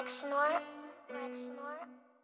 Lexnor. Lexnor.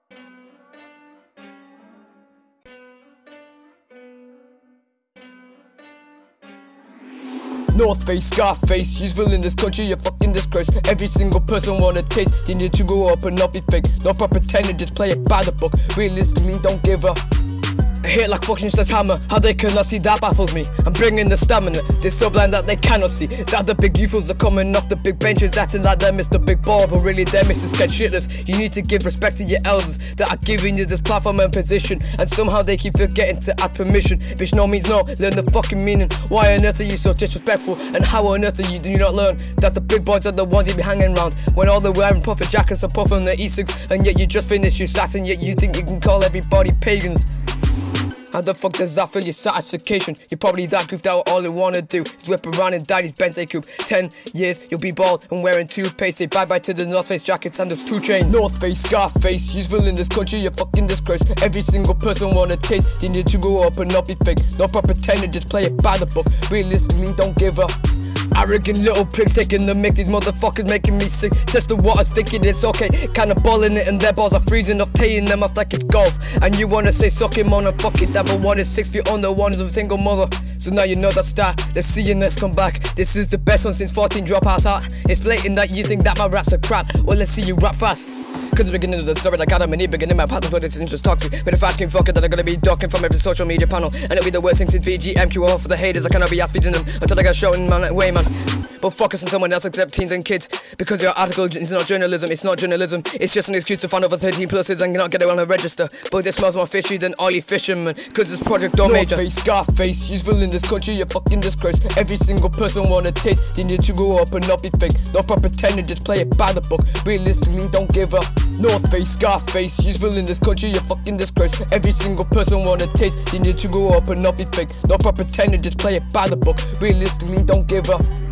North Face, Scarface, useful in this country, you're fucking disgrace. Every single person wanna taste, you need to grow up and not be fake. Not pretending, just play it by the book. Realistically, don't give up. I hit like fucking sledgehammer, how they cannot see that baffles me. I'm bringing the stamina, they're so blind that they cannot see that the big youths are coming off the big benches, acting like they're Mr. Big Ball, but really they're Mr. Scared Shitless. You need to give respect to your elders that are giving you this platform and position, and somehow they keep forgetting to ask permission. Which no means no, learn the fucking meaning. Why on earth are you so disrespectful, and how on earth are you do you not learn that the big boys are the ones you be hanging around, when all they're wearing puffer jackets are puffing the E6, and yet you just finished your stats, and yet you think you can call everybody pagans. How the fuck does that feel your satisfaction? You're probably that goofed out, all you wanna do is whip around in daddy's Bentley coupe. 10 years, you'll be bald and wearing toothpaste. Say bye-bye to the North Face jackets and those 2 chains. North Face, Scarface, useful in this country, you're fucking disgrace. Every single person wanna taste, you need to grow up and not be fake. Not pretending, just play it by the book. Realistically, don't give up. Arrogant little prigs taking the mic, these motherfuckers making me sick. Test the waters thinking it's okay, kinda balling it and their balls are freezing off, teeing them off like it's golf. And you wanna say suck him on and fuck it, that but one is 6 feet under, one is a single mother. So now you know that start, let's see your next come back. This is the best one since 14 Dropouts out. It's blatant that you think that my raps are crap, well let's see you rap fast. Cause the beginning of the story like Adam and Eve, beginning my path but it's just toxic. With a fast game fucker that I'm gonna be ducking from every social media panel, and it'll be the worst thing since VGMQ. All for the haters, I cannot be ass feeding them until I got shouting man like way man. But focus on someone else except teens and kids, because your article is not journalism, it's not journalism. It's just an excuse to find over 13 pluses and not get it on a register. But this smells more fishy than all you fishermen, cause this project don't major. North Face, Scarface, useful in this country, you're fucking disgrace. Every single person wanna taste, you need to grow up and not be fake. Not pretending, just play it by the book. Realistically, don't give up. North Face, Scarface, useful in this country, you're fucking disgrace. Every single person wanna taste, you need to grow up and not be fake. Not pretending, just play it by the book. Realistically, don't give up.